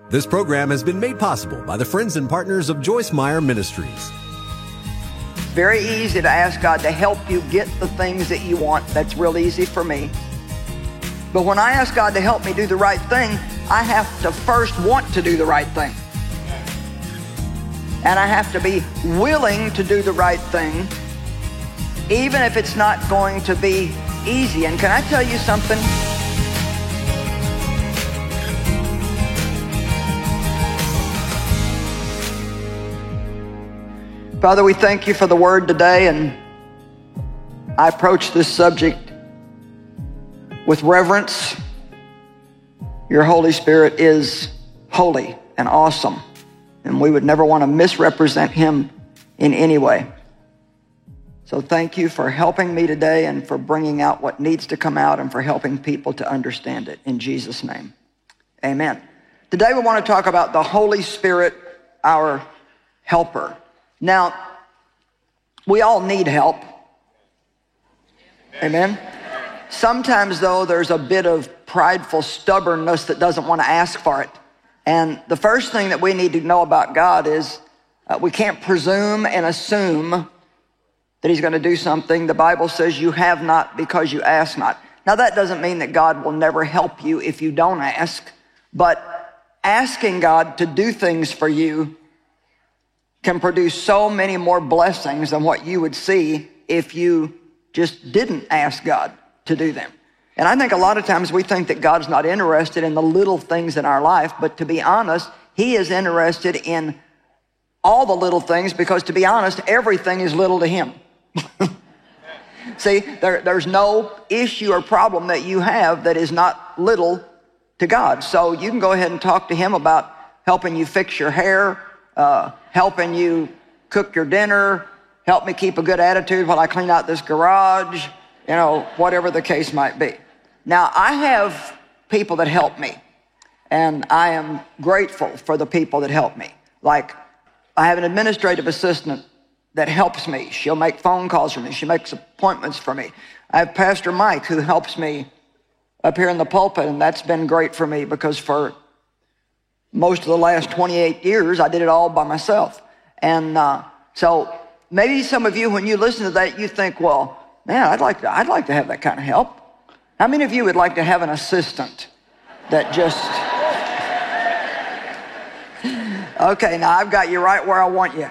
This program has been made possible by the friends and partners of Joyce Meyer Ministries. Very easy to ask God to help you get the things that you want. That's real easy for me. But when I ask God to help me do the right thing, I have to first want to do the right thing. And I have to be willing to do the right thing, even if it's not going to be easy. And can I tell you something? Father, we thank you for the word today, and I approach this subject with reverence. Your Holy Spirit is holy and awesome, and we would never want to misrepresent him in any way. So thank you for helping me today and for bringing out what needs to come out and for helping people to understand it. In Jesus' name, amen. Today we want to talk about the Holy Spirit, our helper. Now, we all need help. Amen. Sometimes, though, there's a bit of prideful stubbornness that doesn't want to ask for it. And the first thing that we need to know about God is we can't presume and assume that he's going to do something. The Bible says you have not because you ask not. Now, that doesn't mean that God will never help you if you don't ask, but asking God to do things for you can produce so many more blessings than what you would see if you just didn't ask God to do them. And I think a lot of times we think that God's not interested in the little things in our life, but to be honest, he is interested in all the little things because, to be honest, everything is little to him. See, there's no issue or problem that you have that is not little to God. So you can go ahead and talk to him about helping you fix your hair, helping you cook your dinner, help me keep a good attitude while I clean out this garage, whatever the case might be. Now, I have people that help me, and I am grateful for the people that help me. Like, I have an administrative assistant that helps me. She'll make phone calls for me. She makes appointments for me. I have Pastor Mike who helps me up here in the pulpit, and that's been great for me because for most of the last 28 years, I did it all by myself. And so maybe some of you, when you listen to that, you think, well, man, I'd like to have that kind of help. How many of you would like to have an assistant that just... Okay, now I've got you right where I want you.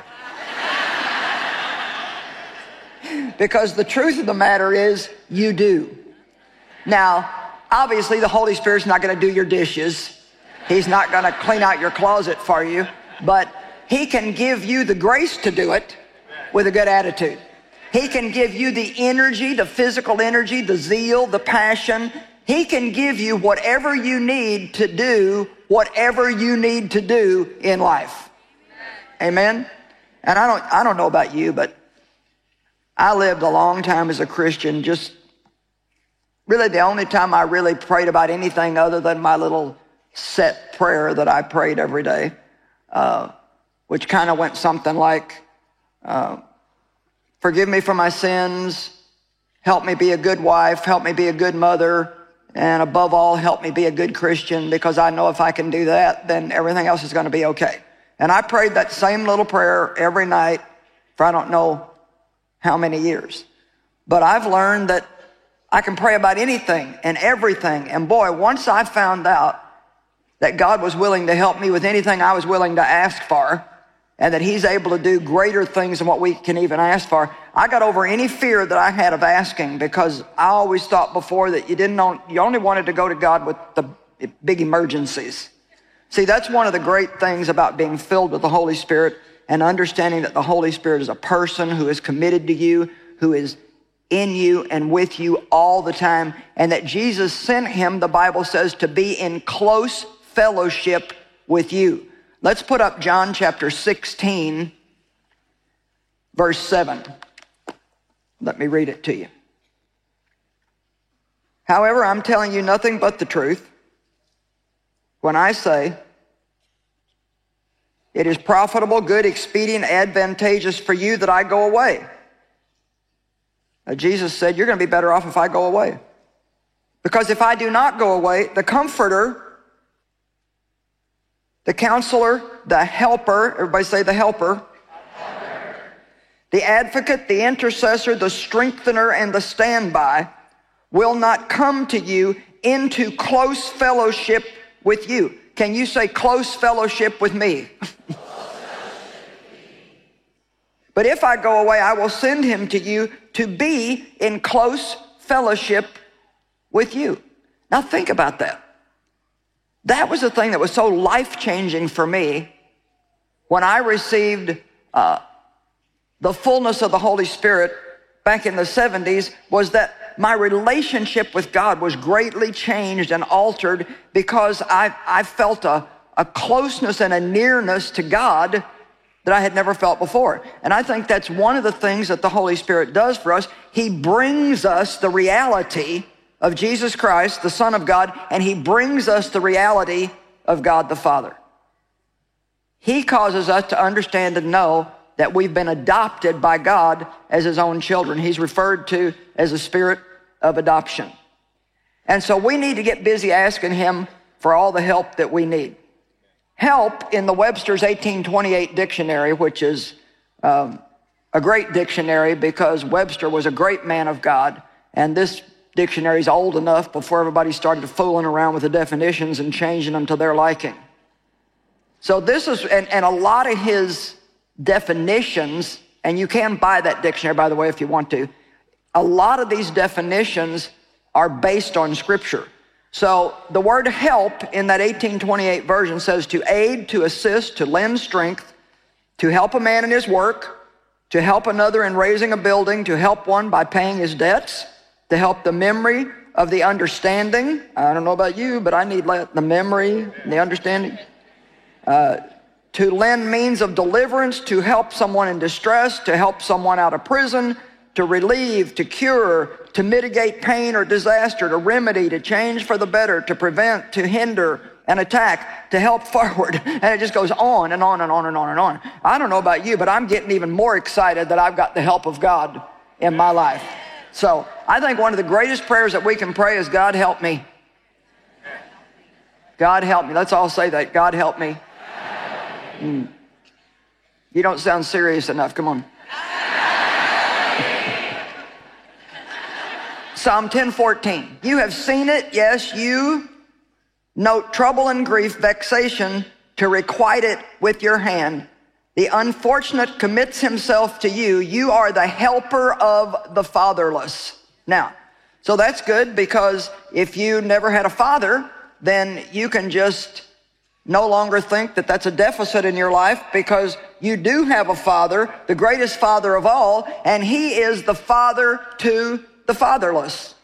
Because the truth of the matter is, you do. Now, obviously, the Holy Spirit's not going to do your dishes. He's not going to clean out your closet for you, but he can give you the grace to do it with a good attitude. He can give you the energy, the physical energy, the zeal, the passion. He can give you whatever you need to do, whatever you need to do in life. Amen? And I don't know about you, but I lived a long time as a Christian. Just really the only time I really prayed about anything other than my little set prayer that I prayed every day, which kind of went something like, forgive me for my sins, help me be a good wife, help me be a good mother, and above all, help me be a good Christian, because I know if I can do that, then everything else is going to be okay. And I prayed that same little prayer every night for I don't know how many years. But I've learned that I can pray about anything and everything. And boy, once I found out that God was willing to help me with anything I was willing to ask for, and that he's able to do greater things than what we can even ask for, I got over any fear that I had of asking, because I always thought before that you only wanted to go to God with the big emergencies. See, that's one of the great things about being filled with the Holy Spirit and understanding that the Holy Spirit is a person who is committed to you, who is in you and with you all the time, and that Jesus sent him, the Bible says, to be in close fellowship with you. Let's put up John chapter 16, verse 7. Let me read it to you. However, I'm telling you nothing but the truth when I say it is profitable, good, expedient, advantageous for you that I go away. Now, Jesus said, you're going to be better off if I go away. Because if I do not go away, the Comforter The Counselor, the Helper, everybody say the Helper. The Advocate, the Intercessor, the Strengthener, and the Standby will not come to you into close fellowship with you. Can you say close fellowship with me? But if I go away, I will send him to you to be in close fellowship with you. Now think about that. That was the thing that was so life-changing for me when I received the fullness of the Holy Spirit back in the 70s, was that my relationship with God was greatly changed and altered because I felt a closeness and a nearness to God that I had never felt before. And I think that's one of the things that the Holy Spirit does for us. He brings us the reality of Jesus Christ, the Son of God, and he brings us the reality of God the Father. He causes us to understand and know that we've been adopted by God as his own children. He's referred to as a spirit of adoption. And so we need to get busy asking him for all the help that we need. Help in the Webster's 1828 dictionary, which is a great dictionary because Webster was a great man of God, and this dictionary is old enough before everybody started fooling around with the definitions and changing them to their liking. So this is, and a lot of his definitions, and you can buy that dictionary, by the way, if you want to. A lot of these definitions are based on Scripture. So the word help in that 1828 version says to aid, to assist, to lend strength, to help a man in his work, to help another in raising a building, to help one by paying his debts, to help the memory of the understanding. I don't know about you, but I need the memory and the understanding. To lend means of deliverance, to help someone in distress, to help someone out of prison, to relieve, to cure, to mitigate pain or disaster, to remedy, to change for the better, to prevent, to hinder an attack, to help forward. And it just goes on and on and on and on and on. I don't know about you, but I'm getting even more excited that I've got the help of God in my life. So I think one of the greatest prayers that we can pray is, God help me. God help me. Let's all say that. God help me. You don't sound serious enough. Come on. Psalm 10:14. You have seen it, yes, you note trouble and grief, vexation, to requite it with your hand. The unfortunate commits himself to you. You are the helper of the fatherless. Now, so that's good, because if you never had a father, then you can just no longer think that that's a deficit in your life, because you do have a father, the greatest father of all, and he is the father to the fatherless.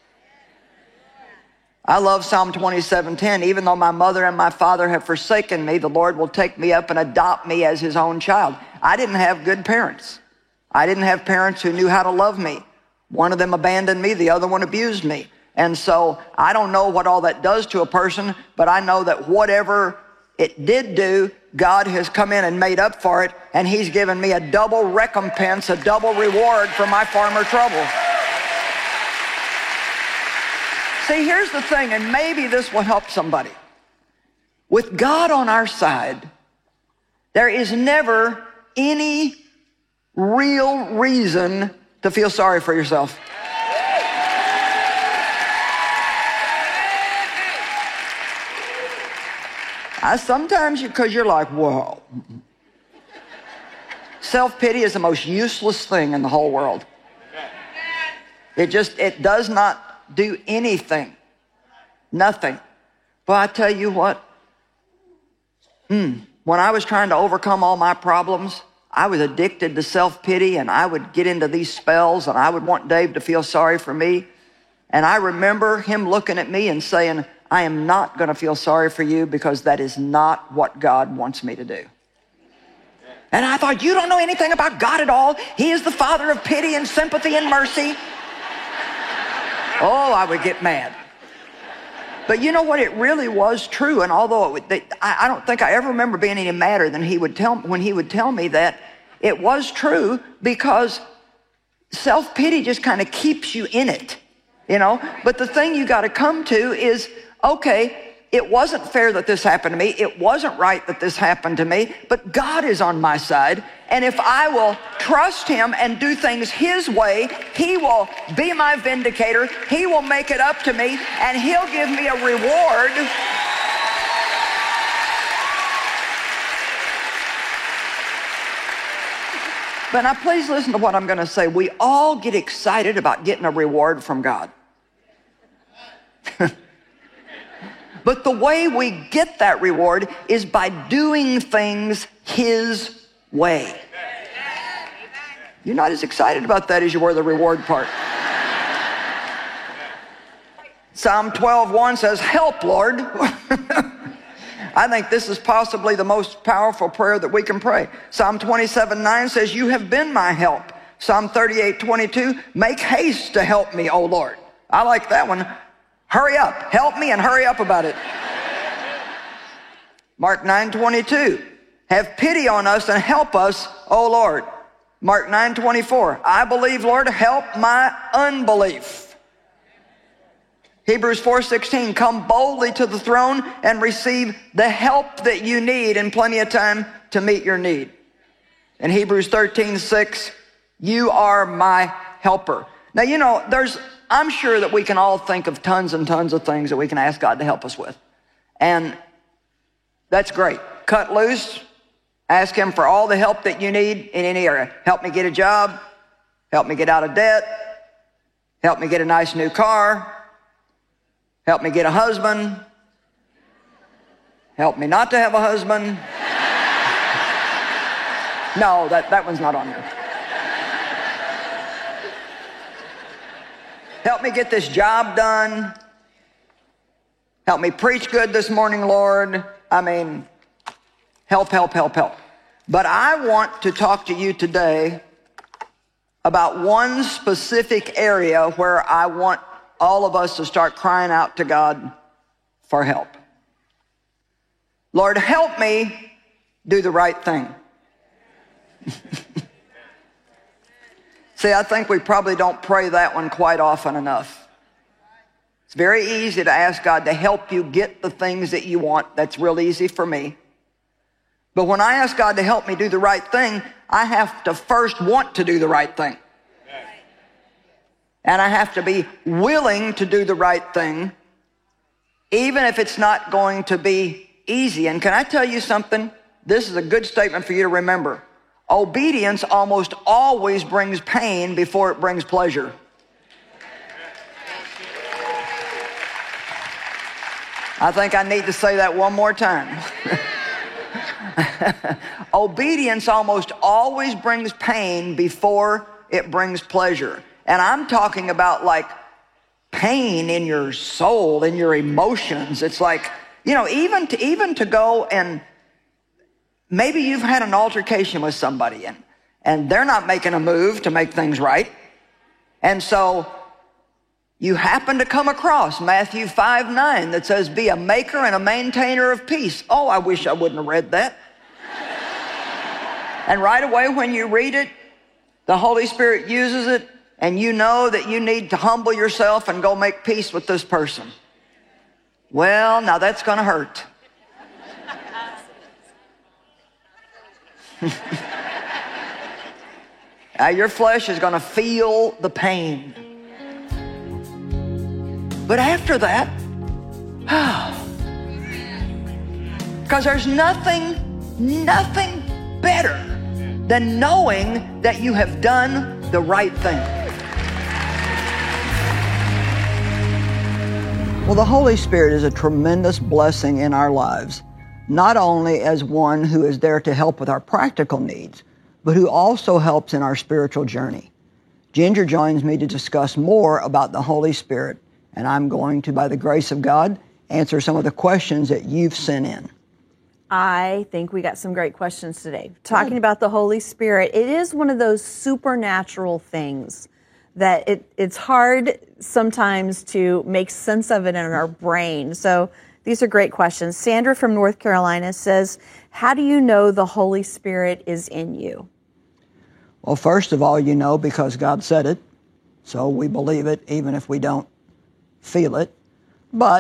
I love Psalm 27:10. Even though my mother and my father have forsaken me, the Lord will take me up and adopt me as his own child. I didn't have good parents. I didn't have parents who knew how to love me. One of them abandoned me, the other one abused me. And so I don't know what all that does to a person, but I know that whatever it did do, God has come in and made up for it, and he's given me a double recompense, a double reward for my former trouble. See, here's the thing, and maybe this will help somebody. With God on our side, there is never any real reason to feel sorry for yourself. Sometimes because you're like, whoa. Self-pity is the most useless thing in the whole world. It does not do anything. Nothing. But I tell you what, when I was trying to overcome all my problems, I was addicted to self-pity, and I would get into these spells, and I would want Dave to feel sorry for me. And I remember him looking at me and saying, I am not going to feel sorry for you, because that is not what God wants me to do. And I thought, you don't know anything about God at all. He is the Father of pity and sympathy and mercy. Oh, I would get mad. But you know what? It really was true. And although I don't think I ever remember being any madder than when he would tell me that, it was true, because self-pity just kind of keeps you in it, you know. But the thing you got to come to is, okay, It wasn't fair that this happened to me. It wasn't right that this happened to me, but God is on my side. And if I will trust him and do things his way, he will be my vindicator. He will make it up to me, and he'll give me a reward. But now please listen to what I'm going to say. We all get excited about getting a reward from God. But the way we get that reward is by doing things his way. You're not as excited about that as you were the reward part. Psalm 12:1 says, "Help, Lord." I think this is possibly the most powerful prayer that we can pray. Psalm 27:9 says, "You have been my help." Psalm 38:22, "Make haste to help me, O Lord." I like that one. Hurry up. Help me and hurry up about it. Mark 9:22, "Have pity on us and help us, O Lord." Mark 9:24, "I believe, Lord, help my unbelief." Hebrews 4:16, "Come boldly to the throne and receive the help that you need in plenty of time to meet your need." And Hebrews 13:6, "You are my helper." Now, you know, I'm sure that we can all think of tons and tons of things that we can ask God to help us with. And that's great. Cut loose. Ask him for all the help that you need in any area. Help me get a job. Help me get out of debt. Help me get a nice new car. Help me get a husband. Help me not to have a husband. No, that one's not on there. Help me get this job done. Help me preach good this morning, Lord. I mean, help, help, help, help. But I want to talk to you today about one specific area where I want all of us to start crying out to God for help. Lord, help me do the right thing. See, I think we probably don't pray that one quite often enough. It's very easy to ask God to help you get the things that you want. That's real easy for me. But when I ask God to help me do the right thing, I have to first want to do the right thing. And I have to be willing to do the right thing, even if it's not going to be easy. And can I tell you something? This is a good statement for you to remember. Obedience almost always brings pain before it brings pleasure. I think I need to say that one more time. Obedience almost always brings pain before it brings pleasure. And I'm talking about like pain in your soul, in your emotions. It's like, you know, even to go and maybe you've had an altercation with somebody and they're not making a move to make things right. And so you happen to come across Matthew 5:9 that says, "Be a maker and a maintainer of peace." Oh, I wish I wouldn't have read that. And right away when you read it, the Holy Spirit uses it and you know that you need to humble yourself and go make peace with this person. Well, now that's going to hurt. Now your flesh is going to feel the pain. But after that, because there's nothing better than knowing that you have done the right thing. Well, the Holy Spirit is a tremendous blessing in our lives, not only as one who is there to help with our practical needs, but who also helps in our spiritual journey. Ginger joins me to discuss more about the Holy Spirit, and I'm going to, by the grace of God, answer some of the questions that you've sent in. I think we got some great questions today. Talking about the Holy Spirit, it is one of those supernatural things that it's hard sometimes to make sense of it in our brain. So these are great questions. Sandra from North Carolina says, how do you know the Holy Spirit is in you? Well, first of all, you know because God said it, so we believe it even if we don't feel it. But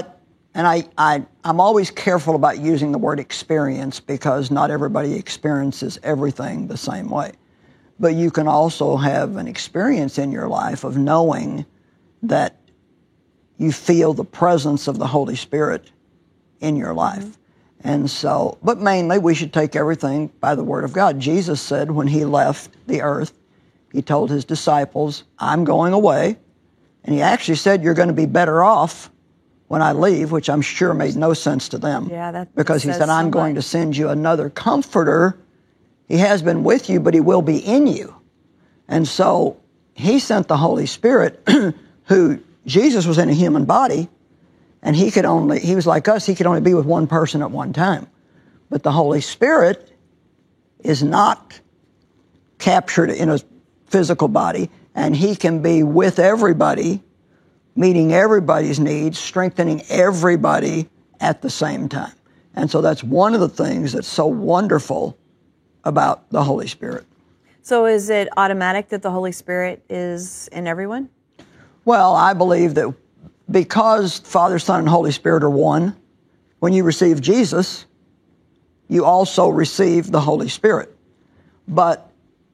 and I'm always careful about using the word experience because not everybody experiences everything the same way. But you can also have an experience in your life of knowing that you feel the presence of the Holy Spirit in your life. Mm-hmm. And so, but mainly we should take everything by the Word of God. Jesus said when he left the earth, he told his disciples, I'm going away. And he actually said, you're going to be better off when I leave, which I'm sure made no sense to them. Yeah, because he said, I'm going to send you another comforter. He has been with you, but he will be in you. And so he sent the Holy Spirit, who Jesus was in a human body, and he was like us, he could only be with one person at one time. But the Holy Spirit is not captured in a physical body, and he can be with everybody, meeting everybody's needs, strengthening everybody at the same time. And so that's one of the things that's so wonderful about the Holy Spirit. So is it automatic that the Holy Spirit is in everyone? Well, I believe that because Father, Son, and Holy Spirit are one, when you receive Jesus, you also receive the Holy Spirit. But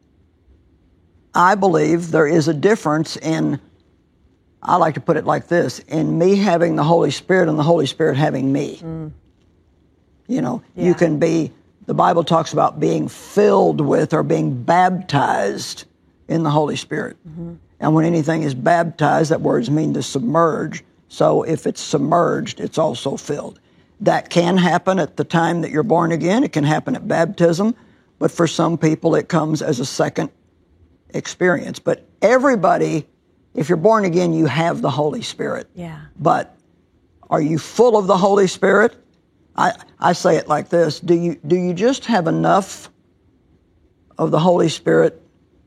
I believe there is a difference in, I like to put it like this, in me having the Holy Spirit and the Holy Spirit having me. Mm. You know, you can be, the Bible talks about being filled with or being baptized in the Holy Spirit. Mm-hmm. And when anything is baptized, that word means to submerge. So if it's submerged, it's also filled. That can happen at the time that you're born again. It can happen at baptism. But for some people, it comes as a second experience. But everybody, if you're born again, you have the Holy Spirit. Yeah. But are you full of the Holy Spirit? I say it like this. Do you just have enough of the Holy Spirit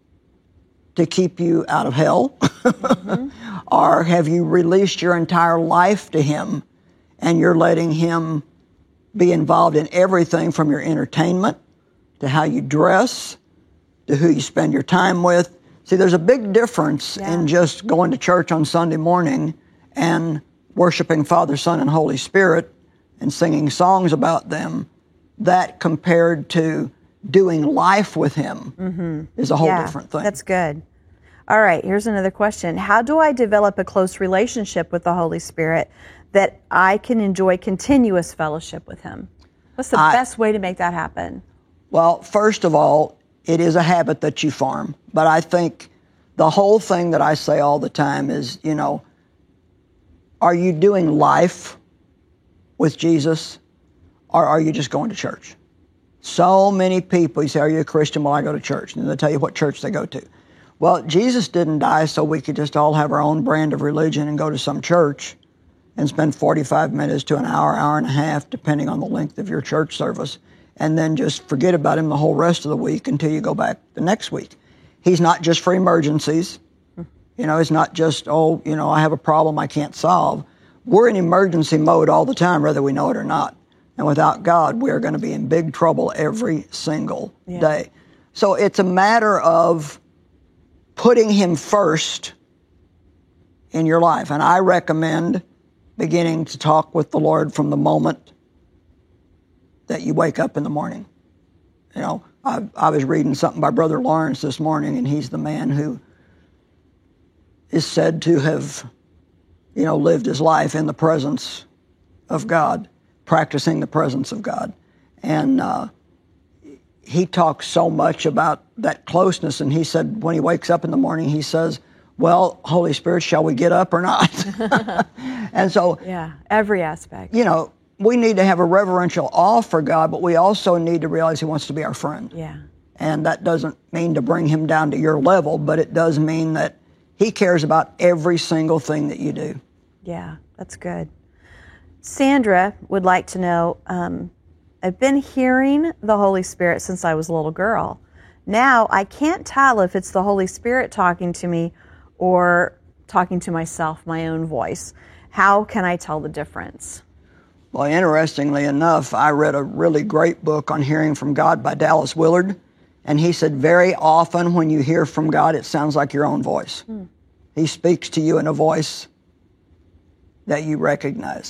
to keep you out of hell? Mm-hmm. Or have you released your entire life to him and you're letting him be involved in everything from your entertainment to how you dress to who you spend your time with? See, there's a big difference in just going to church on Sunday morning and worshiping Father, Son, and Holy Spirit and singing songs about them, that compared to doing life with him is a whole different thing. That's good. All right, here's another question. How do I develop a close relationship with the Holy Spirit that I can enjoy continuous fellowship with him? What's the best way to make that happen? Well, first of all, it is a habit that you form. But I think the whole thing that I say all the time is, you know, are you doing life with Jesus, or are you just going to church? So many people, you say, are you a Christian? Well, I go to church. And they'll tell you what church they go to. Well, Jesus didn't die so we could just all have our own brand of religion and go to some church and spend 45 minutes to an hour, hour and a half, depending on the length of your church service, and then just forget about him the whole rest of the week until you go back the next week. He's not just for emergencies. You know, it's not just, oh, you know, I have a problem I can't solve. We're in emergency mode all the time, whether we know it or not. And without God, we are going to be in big trouble every single day. So it's a matter of putting him first in your life. And I recommend beginning to talk with the Lord from the moment that you wake up in the morning. You know, I was reading something by Brother Lawrence this morning, and he's the man who is said to have, you know, lived his life in the presence of God, practicing the presence of God. And he talks so much about that closeness, and he said when he wakes up in the morning, he says, well, Holy Spirit, shall we get up or not? And so, every aspect. You know, we need to have a reverential awe for God, but we also need to realize he wants to be our friend. Yeah. And that doesn't mean to bring him down to your level, but it does mean that he cares about every single thing that you do. Yeah, that's good. Sandra would like to know, I've been hearing the Holy Spirit since I was a little girl. Now I can't tell if it's the Holy Spirit talking to me or talking to myself, my own voice. How can I tell the difference? Well, interestingly enough, I read a really great book on hearing from God by Dallas Willard, and he said very often when you hear from God, it sounds like your own voice. He speaks to you in a voice that you recognize.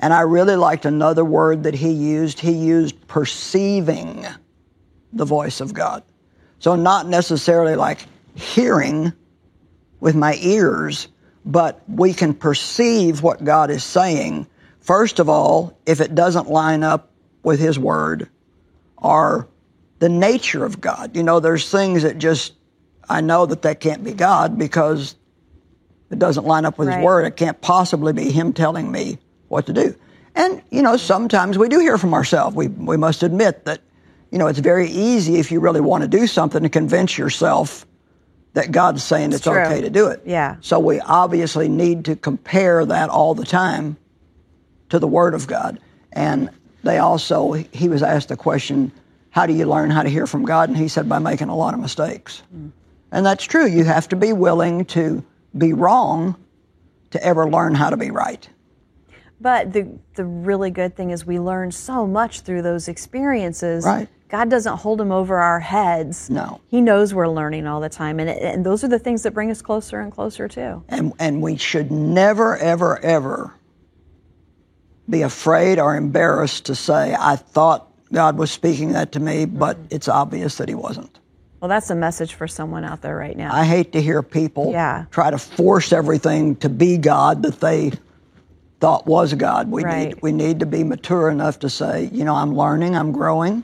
And I really liked another word that he used. He used perceiving the voice of God. So not necessarily like hearing with my ears, but we can perceive what God is saying. First of all, if it doesn't line up with his word or the nature of God. You know, there's things that just, I know that can't be God because it doesn't line up with his word. It can't possibly be him telling me what to do. And, you know, sometimes we do hear from ourselves. We must admit that, you know, it's very easy if you really want to do something to convince yourself that God's saying it's okay to do it. Yeah. So we obviously need to compare that all the time to the Word of God. And he was asked the question, how do you learn how to hear from God? And he said, by making a lot of mistakes. And that's true. You have to be willing to be wrong to ever learn how to be right. But the really good thing is we learn so much through those experiences. Right. God doesn't hold them over our heads. No. He knows we're learning all the time. And those are the things that bring us closer and closer, too. And we should never, ever, ever be afraid or embarrassed to say, I thought God was speaking that to me, but it's obvious that he wasn't. Well, that's a message for someone out there right now. I hate to hear people try to force everything to be God that they thought was God. We need to be mature enough to say, you know, I'm learning, I'm growing.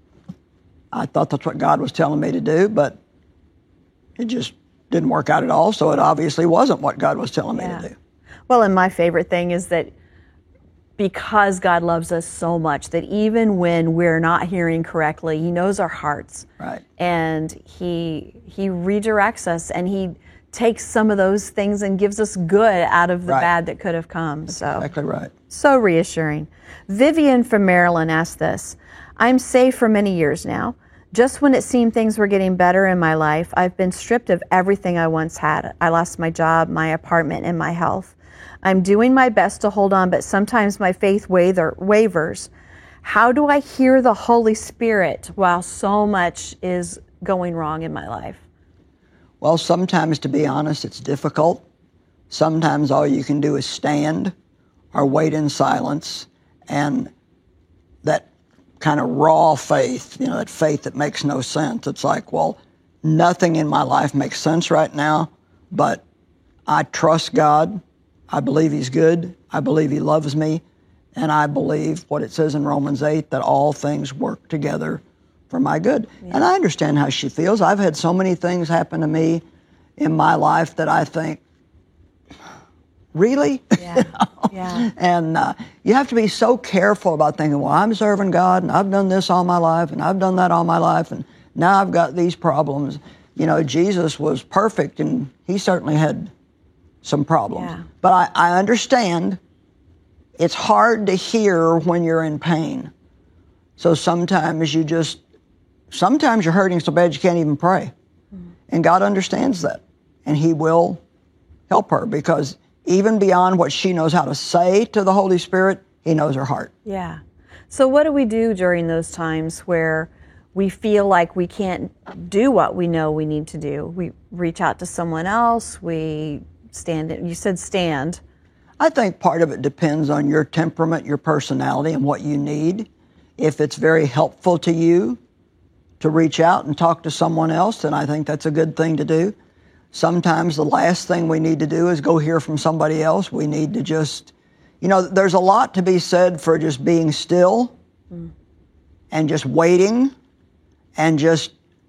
I thought that's what God was telling me to do, but it just didn't work out at all, so it obviously wasn't what God was telling me to do. Well, and my favorite thing is that because God loves us so much that even when we're not hearing correctly, he knows our hearts. Right. And he redirects us, and he takes some of those things and gives us good out of the bad that could have come. That's exactly right. So reassuring. Vivian from Maryland asked this. I'm saved for many years now. Just when it seemed things were getting better in my life, I've been stripped of everything I once had. I lost my job, my apartment, and my health. I'm doing my best to hold on, but sometimes my faith wavers. How do I hear the Holy Spirit while so much is going wrong in my life? Well, sometimes, to be honest, it's difficult. Sometimes all you can do is stand or wait in silence, and that kind of raw faith, you know, that faith that makes no sense. It's like, well, nothing in my life makes sense right now, but I trust God. I believe he's good. I believe he loves me. And I believe what it says in Romans 8, that all things work together for my good. Yeah. And I understand how she feels. I've had so many things happen to me in my life that I think, really? Yeah. Yeah. And you have to be so careful about thinking, well, I'm serving God, and I've done this all my life, and I've done that all my life, and now I've got these problems. You know, Jesus was perfect, and he certainly had some problems. Yeah. But I understand it's hard to hear when you're in pain. So sometimes you're hurting so bad you can't even pray. And God understands that. And he will help her, because even beyond what she knows how to say to the Holy Spirit, he knows her heart. Yeah. So what do we do during those times where we feel like we can't do what we know we need to do? We reach out to someone else, we stand. You said stand. I think part of it depends on your temperament, your personality, and what you need. If it's very helpful to you to reach out and talk to someone else, then I think that's a good thing to do. Sometimes the last thing we need to do is go hear from somebody else. We need to just, you know, there's a lot to be said for just being still and just waiting, and just,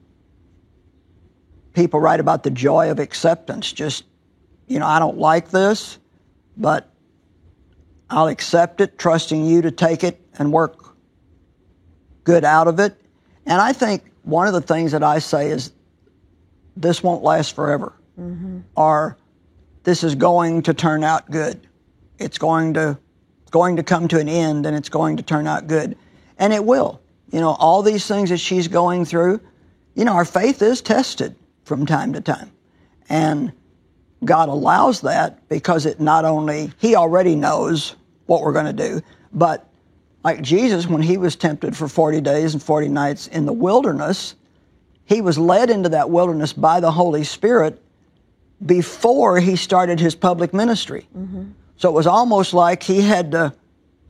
people write about the joy of acceptance. Just, you know, I don't like this, but I'll accept it, trusting you to take it and work good out of it. And I think one of the things that I say is, this won't last forever, or this is going to turn out good. It's going to come to an end, and it's going to turn out good. And it will. You know, all these things that she's going through, you know, our faith is tested from time to time. And God allows that because it not only, he already knows what we're going to do, but like Jesus, when he was tempted for 40 days and 40 nights in the wilderness, he was led into that wilderness by the Holy Spirit before he started his public ministry. So it was almost like he had to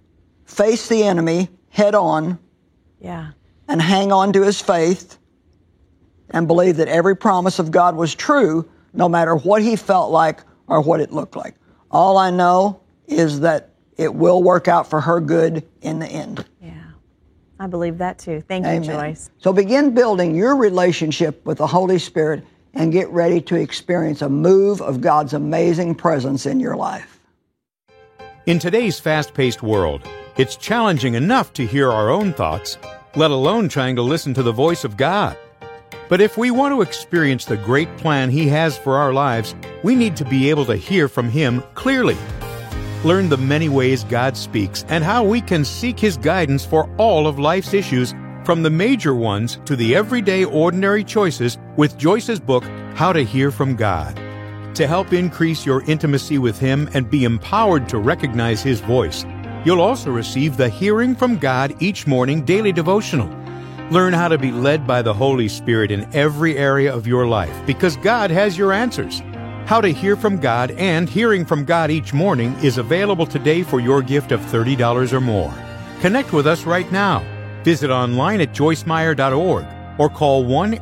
face the enemy head on Yeah. and hang on to his faith and believe that every promise of God was true, no matter what he felt like or what it looked like. All I know is that it will work out for her good in the end. Yeah. I believe that too. Thank Amen. you, Joyce. So begin building your relationship with the Holy Spirit and get ready to experience a move of God's amazing presence in your life. In today's fast-paced world, it's challenging enough to hear our own thoughts, let alone trying to listen to the voice of God. But if we want to experience the great plan He has for our lives, we need to be able to hear from Him clearly. Learn the many ways God speaks and how we can seek His guidance for all of life's issues, from the major ones to the everyday ordinary choices, with Joyce's book, How to Hear from God. To help increase your intimacy with Him and be empowered to recognize His voice, you'll also receive the Hearing from God Each Morning daily devotional. Learn how to be led by the Holy Spirit in every area of your life, because God has your answers. How to Hear from God and Hearing from God Each Morning is available today for your gift of $30 or more. Connect with us right now. Visit online at joycemeyer.org or call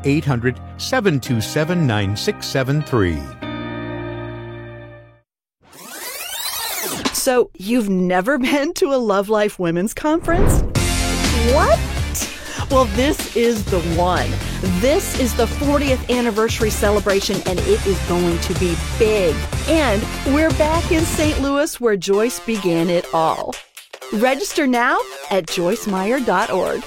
1-800-727-9673. So, you've never been to a Love Life Women's Conference? What? Well, this is the one. This is the 40th anniversary celebration, and it is going to be big. And we're back in St. Louis, where Joyce began it all. Register now at joycemeyer.org.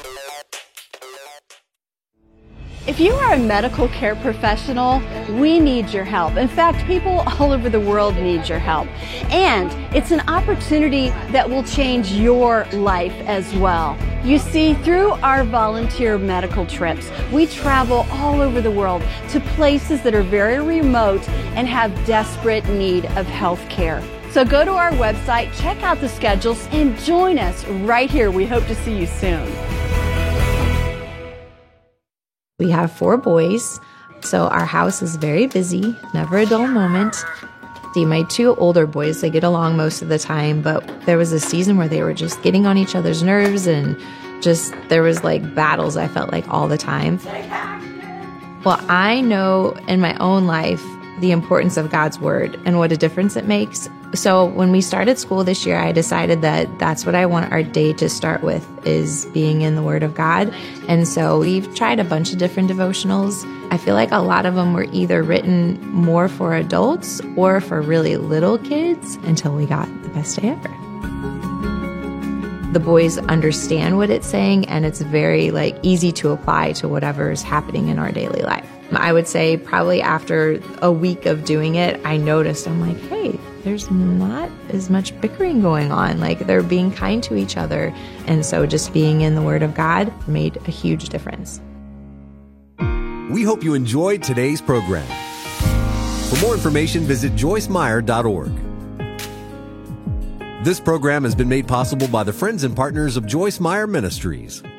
If you are a medical care professional, we need your help. In fact, people all over the world need your help. And it's an opportunity that will change your life as well. You see, through our volunteer medical trips, we travel all over the world to places that are very remote and have desperate need of health care. So go to our website, check out the schedules, and join us right here. We hope to see you soon. We have 4 boys, so our house is very busy, never a dull moment. See, my 2 older boys, they get along most of the time, but there was a season where they were just getting on each other's nerves, and just there was like battles, I felt like, all the time. Well, I know in my own life the importance of God's Word and what a difference it makes. So when we started school this year, I decided that that's what I want our day to start with, is being in the Word of God. And so we've tried a bunch of different devotionals. I feel like a lot of them were either written more for adults or for really little kids, until we got The Best Day Ever. The boys understand what it's saying, and it's very easy to apply to whatever is happening in our daily life. I would say probably after a week of doing it, I noticed, I'm like, hey, there's not as much bickering going on. They're being kind to each other. And so just being in the Word of God made a huge difference. We hope you enjoyed today's program. For more information, visit joycemeyer.org. This program has been made possible by the friends and partners of Joyce Meyer Ministries.